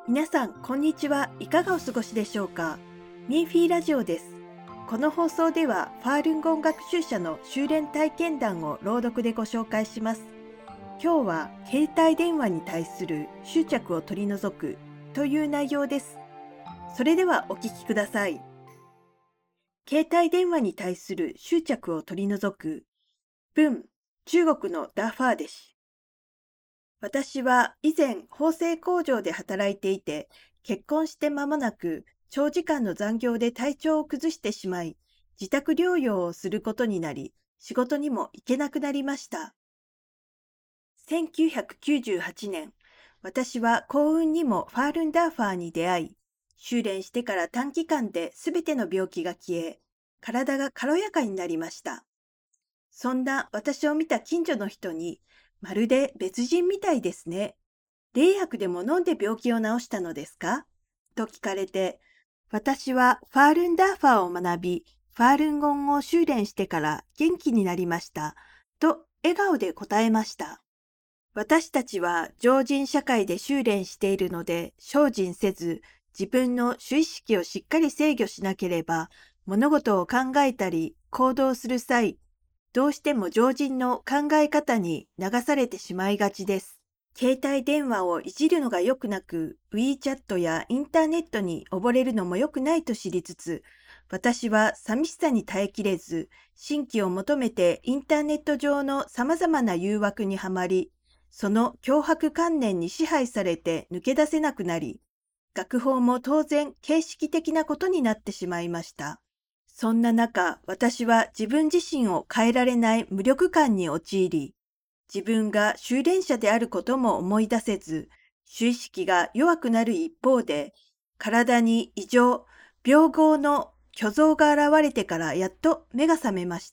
皆さん、こんにちは。いかがお過ごしでしょうか。ミーフィーラジオです。この放送では、ファールンゴン学習者の修練体験談を朗読でご紹介します。今日は、携帯電話に対する執着を取り除くという内容です。それではお聞きください。携帯電話に対する執着を取り除く。文、中国のダ・ファーデ氏。私は以前縫製工場で働いていて、結婚して間もなく長時間の残業で体調を崩してしまい、自宅療養をすることになり、仕事にも行けなくなりました。1998年、私は幸運にもファールンダーファーに出会い、修練してから短期間で全ての病気が消え、体が軽やかになりました。そんな私を見た近所の人に、まるで別人みたいですね。霊薬でも飲んで病気を治したのですかと聞かれて、私はファールンダーファーを学び、ファールンゴンを修練してから元気になりました。と笑顔で答えました。私たちは常人社会で修練しているので、精進せず、自分の主意識をしっかり制御しなければ、物事を考えたり行動する際、どうしても常人の考え方に流されてしまいがちです。携帯電話をいじるのが良くなく、WeChat やインターネットに溺れるのも良くないと知りつつ、私は寂しさに耐えきれず、新規を求めてインターネット上の様々な誘惑にはまり、その脅迫観念に支配されて抜け出せなくなり、学法も当然形式的なことになってしまいました。そんな中、私は自分自身を変えられない無力感に陥り、自分が修練者であることも思い出せず、主意識が弱くなる一方で、体に異常、病号の虚像が現れてからやっと目が覚めました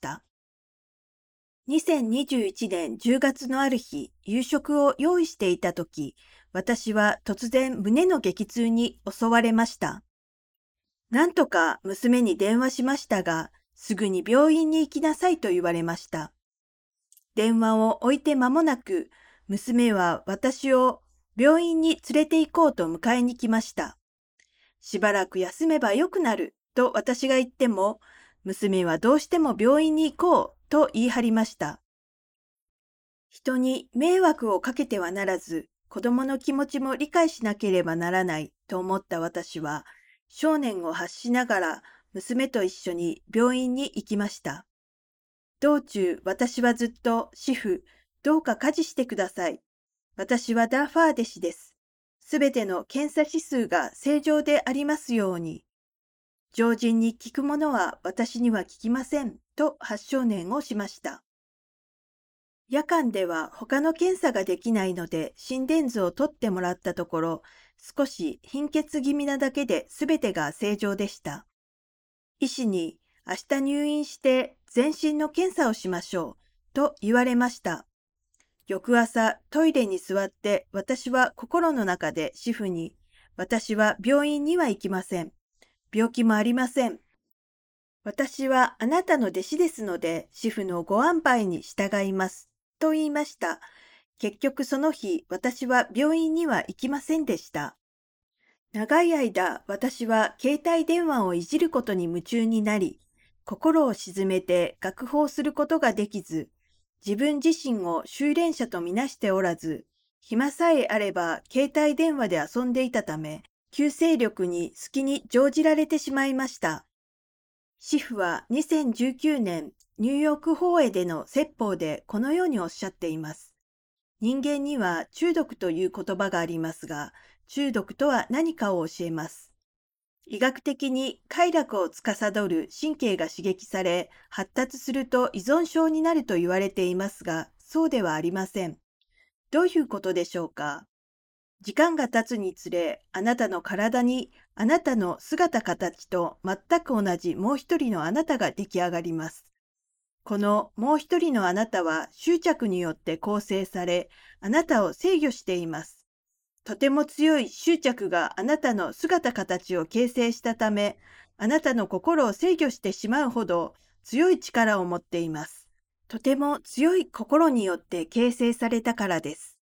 。2021年10月のある日、夕食を用意していたとき、私は突然胸の激痛に襲われました。なんとか娘に電話しましたが、すぐに病院に行きなさいと言われました。電話を置いて間もなく、娘は私を病院に連れて行こうと迎えに来ました。しばらく休めば良くなると私が言っても、娘はどうしても病院に行こうと言い張りました。人に迷惑をかけてはならず、子供の気持ちも理解しなければならないと思った私は、少年を発しながら娘と一緒に病院に行きました。道中、私はずっと、師父、どうか家事してください。私はダーファーデ氏です。すべての検査指数が正常でありますように。常人に聞くものは私には聞きません。と発症念をしました。夜間では他の検査ができないので心電図を取ってもらったところ、少し貧血気味なだけで全てが正常でした。医師に明日入院して全身の検査をしましょうと言われました。翌朝トイレに座って私は心の中で師父に私は病院には行きません。病気もありません。私はあなたの弟子ですので師父のご安排に従います。と言いました。結局その日私は病院には行きませんでした。長い間私は携帯電話をいじることに夢中になり、心を鎮めて学法することができず、自分自身を修練者とみなしておらず、暇さえあれば携帯電話で遊んでいたため、旧勢力に隙に乗じられてしまいました。師父は2019年ニューヨーク法営での説法でこのようにおっしゃっています。人間には中毒という言葉がありますが、中毒とは何かを教えます。医学的に快楽を司る神経が刺激され、発達すると依存症になると言われていますが、そうではありません。どういうことでしょうか。時間が経つにつれ、あなたの体にあなたの姿形と全く同じもう一人のあなたが出来上がります。このもう一人のあなたは執着によって構成され、あなたを制御しています。とても強い執着があなたの姿形を形成したため、あなたの心を制御してしまうほど強い力を持っています。とても強い心によって形成されたからです。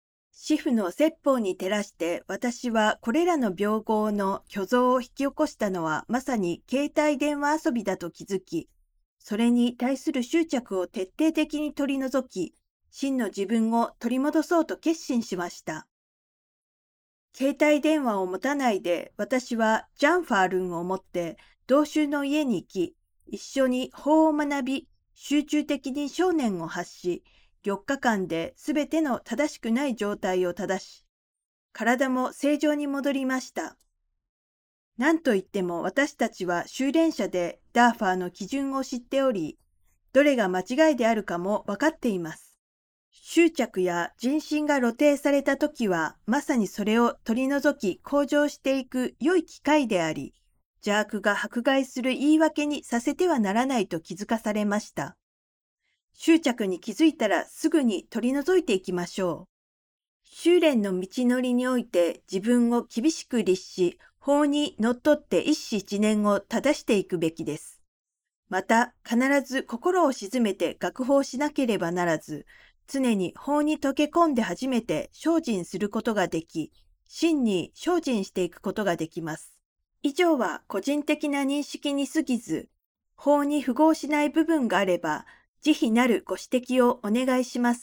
紙布の説法に照らして私はこれらの病号の虚像を引き起こしたのはまさに携帯電話遊びだと気づき、それに対する執着を徹底的に取り除き、真の自分を取り戻そうと決心しました。携帯電話を持たないで私はジャンファールンを持って同州の家に行き、一緒に法を学び、集中的に正念を発し、4日間で全ての正しくない状態を正し、体も正常に戻りました。何といっても私たちは修練者でダーファーの基準を知っており、どれが間違いであるかも分かっています。執着や人心が露呈されたときは、まさにそれを取り除き向上していく良い機会であり、邪悪が迫害する言い訳にさせてはならないと気づかされました。執着に気づいたらすぐに取り除いていきましょう。修練の道のりにおいて自分を厳しく律し、法にのっとって一子一念を正していくべきです。また、必ず心を静めて学法しなければならず、常に法に溶け込んで初めて精進することができ、真に精進していくことができます。以上は個人的な認識に過ぎず、法に符合しない部分があれば、慈悲なるご指摘をお願いします。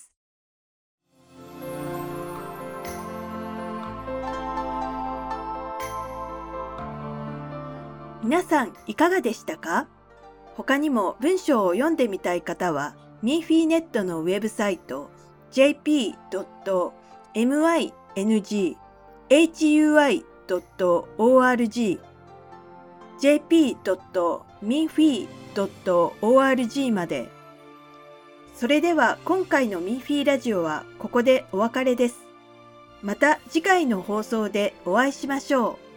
皆さんいかがでしたか？他にも文章を読んでみたい方は、ミーフィーネットのウェブサイト jp.minghui.org jp.minfy.org まで。それでは今回のミーフィーラジオはここでお別れです。また次回の放送でお会いしましょう。